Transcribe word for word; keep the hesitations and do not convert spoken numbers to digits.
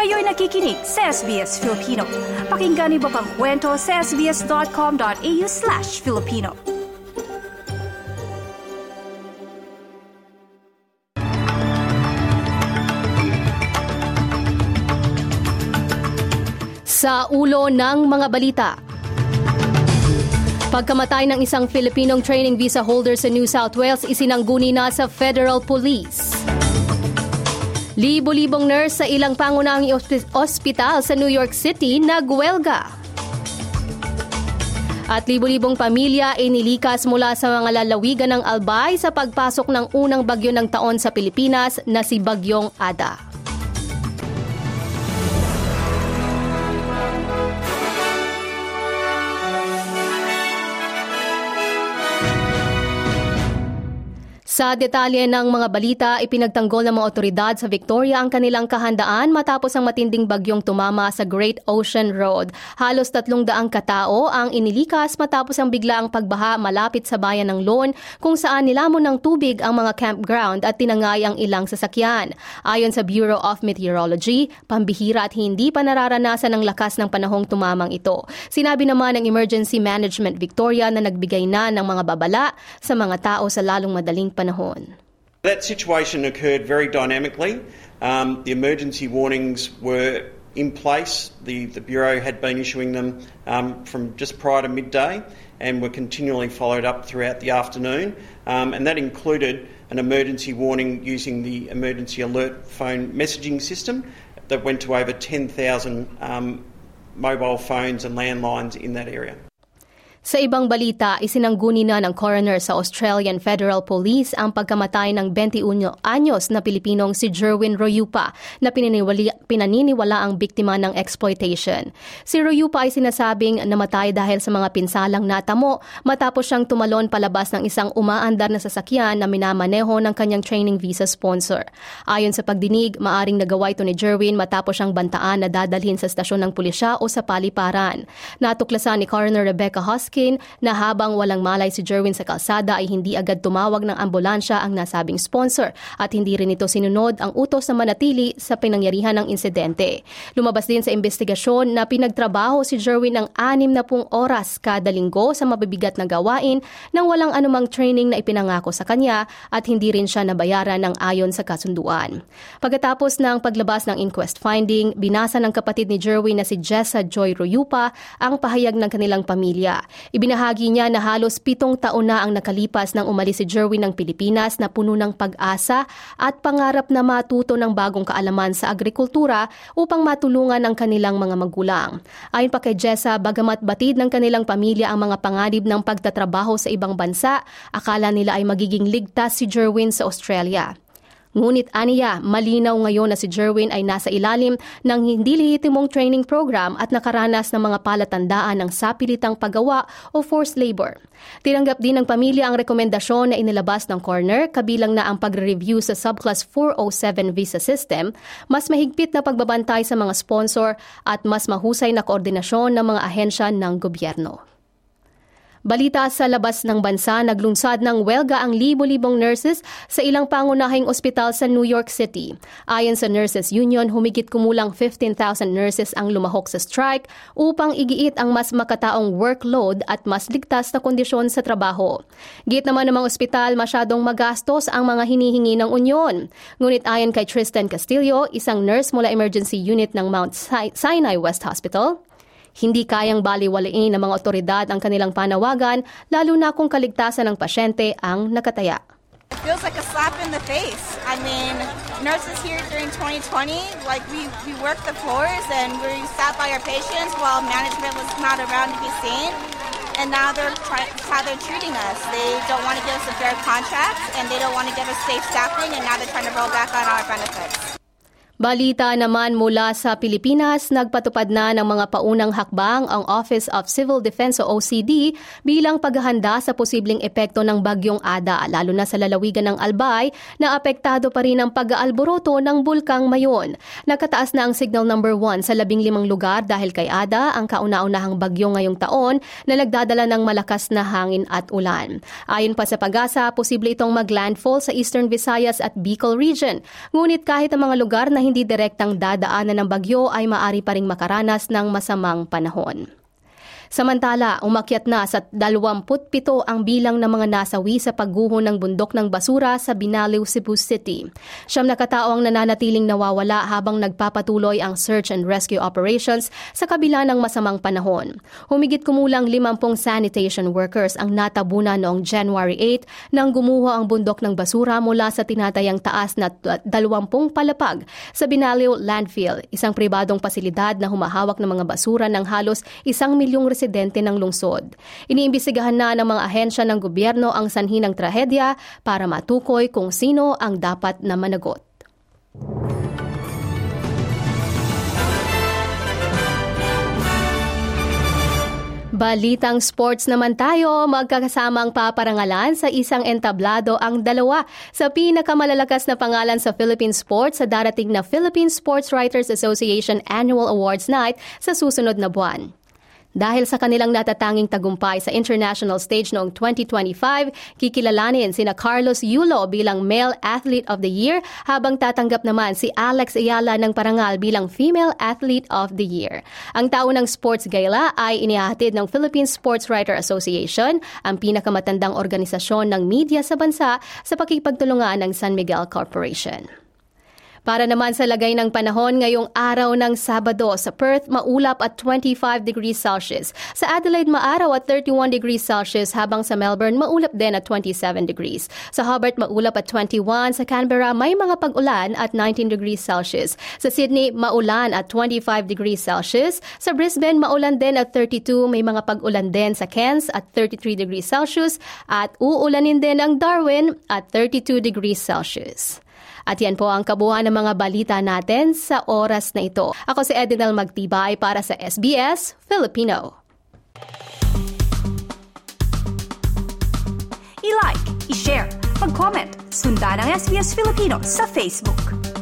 Kayo'y nakikinig sa S B S Filipino. Pakinggan niyo pa ang kwento sa sbs.com.au slash Filipino. Sa ulo ng mga balita. Pagkamatay ng isang Filipinong training visa holder sa New South Wales, isinangguni na sa Federal Police. Libo-libong nurse sa ilang pangunahing ospital sa New York City nagwelga. At libo-libong pamilya inilikas mula sa mga lalawigan ng Albay sa pagpasok ng unang bagyo ng taon sa Pilipinas na si Bagyong Ada. Sa detalye ng mga balita, ipinagtanggol ng mga otoridad sa Victoria ang kanilang kahandaan matapos ang matinding bagyong tumama sa Great Ocean Road. Halos tatlong daang katao ang inilikas matapos ang biglaang pagbaha malapit sa bayan ng Lone kung saan nilamon ng tubig ang mga campground at tinangay ang ilang sasakyan. Ayon sa Bureau of Meteorology, pambihira at hindi pa nararanasan ang lakas ng panahong tumamang ito. Sinabi naman ng Emergency Management Victoria na nagbigay na ng mga babala sa mga tao sa lalong madaling panahon. That situation occurred very dynamically. Um, the emergency warnings were in place. The, the Bureau had been issuing them um, from just prior to midday and were continually followed up throughout the afternoon. Um, and that included an emergency warning using the emergency alert phone messaging system that went to over ten thousand um, mobile phones and landlines in that area. Sa ibang balita, isinangguni na ng coroner sa Australian Federal Police ang pagkamatay ng twenty-one anyos na Pilipinong si Jerwin Royupa na pinaniniwala ang biktima ng exploitation. Si Royupa ay sinasabing namatay dahil sa mga pinsalang natamo matapos siyang tumalon palabas ng isang umaandar na sasakyan na minamaneho ng kanyang training visa sponsor. Ayon sa pagdinig, maaring nagawa ito ni Jerwin matapos siyang bantaan na dadalhin sa stasyon ng pulisya o sa paliparan. Natuklasan ni Coroner Rebecca Hoskin na habang walang malay si Jerwin sa kalsada ay hindi agad tumawag ng ambulansya ang nasabing sponsor at hindi rin ito sinunod ang utos na manatili sa pinangyarihan ng insidente. Lumabas din sa investigasyon na pinagtrabaho si Jerwin ng anim na pung oras kada linggo sa mabibigat na gawain nang walang anumang training na ipinangako sa kanya at hindi rin siya nabayaran ng ayon sa kasunduan. Pagkatapos ng paglabas ng inquest finding, binasa ng kapatid ni Jerwin na si Jessa Joy Royupa ang pahayag ng kanilang pamilya. Ibinahagi niya na halos pitong taon na ang nakalipas nang umalis si Jerwin ng Pilipinas na puno ng pag-asa at pangarap na matuto ng bagong kaalaman sa agrikultura upang matulungan ang kanilang mga magulang. Ayon pa kay Jessa, bagamat batid ng kanilang pamilya ang mga panganib ng pagtatrabaho sa ibang bansa, akala nila ay magiging ligtas si Jerwin sa Australia. Ngunit aniya, malinaw ngayon na si Jerwin ay nasa ilalim ng hindi lehitimong training program at nakaranas ng mga palatandaan ng sapilitang paggawa o forced labor. Tinanggap din ng pamilya ang rekomendasyon na inilabas ng coroner kabilang na ang pagre-review sa Subclass four oh seven visa system, mas mahigpit na pagbabantay sa mga sponsor at mas mahusay na koordinasyon ng mga ahensya ng gobyerno. Balita sa labas ng bansa, naglunsad ng welga ang libo-libong nurses sa ilang pangunahing ospital sa New York City. Ayon sa Nurses Union, humigit kumulang fifteen thousand nurses ang lumahok sa strike upang igiit ang mas makataong workload at mas ligtas na kondisyon sa trabaho. Git naman ng mga ospital, masyadong magastos ang mga hinihingi ng unyon. Ngunit ayon kay Tristan Castillo, isang nurse mula emergency unit ng Mount Sinai West Hospital, hindi kayang baliwalain ng mga otoridad ang kanilang panawagan, lalo na kung kaligtasan ng pasyente ang nakataya. It feels like a slap in the face. I mean, nurses here during twenty twenty, like we, we worked the floors and we sat by our patients while management was not around to be seen. And now they're trying, how they're treating us. They don't want to give us a fair contract and they don't want to give us safe staffing, and now they're trying to roll back on our benefits. Balita naman mula sa Pilipinas, nagpatupad na ng mga paunang hakbang ang Office of Civil Defense o O C D bilang paghahanda sa posibleng epekto ng Bagyong Ada, lalo na sa lalawigan ng Albay na apektado pa rin ang pag-aalboroto ng Bulkang Mayon. Nakataas na ang signal number one sa labing limang lugar dahil kay Ada, ang kauna-unahang bagyo ngayong taon na nagdadala ng malakas na hangin at ulan. Ayon pa sa Pag-asa, posible itong maglandfall sa Eastern Visayas at Bicol region. Ngunit kahit ang mga lugar na hindi direktang dadaanan ng bagyo ay maaari pa ring makaranas ng masamang panahon. Samantala, umakyat na sa dalawampu't pito ang bilang ng mga nasawi sa pagguho ng bundok ng basura sa Binaliw, Cebu City. Siyam na katao ang nananatiling nawawala habang nagpapatuloy ang search and rescue operations sa kabila ng masamang panahon. Humigit kumulang limampung sanitation workers ang natabunan noong January eighth nang gumuho ang bundok ng basura mula sa tinatayang taas na dalawampung palapag sa Binaliw Landfill, isang pribadong pasilidad na humahawak ng mga basura ng halos isang milyong residente ng lungsod. Iniimbestigahan na ng mga ahensya ng gobyerno ang sanhi ng trahedya para matukoy kung sino ang dapat na managot. Balitang sports naman tayo, magkakasamang paparangalan sa isang entablado ang dalawa sa pinakamalalakas na pangalan sa Philippine sports sa darating na Philippine Sports Writers Association Annual Awards Night sa susunod na buwan. Dahil sa kanilang natatanging tagumpay sa international stage noong twenty twenty-five, kikilalanin sina Carlos Yulo bilang Male Athlete of the Year habang tatanggap naman si Alex Ayala ng parangal bilang Female Athlete of the Year. Ang taunang sports gala ay inihahatid ng Philippine Sports Writer Association, ang pinakamatandang organisasyon ng media sa bansa sa pakikipagtulungan ng San Miguel Corporation. Para naman sa lagay ng panahon ngayong araw ng Sabado, sa Perth maulap at twenty-five degrees Celsius. Sa Adelaide maaraw at thirty-one degrees Celsius habang sa Melbourne maulap din at twenty-seven degrees. Sa Hobart maulap at twenty-one, sa Canberra may mga pag-ulan at nineteen degrees Celsius. Sa Sydney maulan at twenty-five degrees Celsius. Sa Brisbane maulan din at thirty-two, may mga pag-ulan din sa Cairns at thirty-three degrees Celsius at uulanin din ang Darwin at thirty-two degrees Celsius. At yan po ang kabuuan ng mga balita natin sa oras na ito. Ako si Edinel Magtibay para sa S B S Filipino. I-like, i-share, mag-comment, sundan ang S B S Filipino sa Facebook.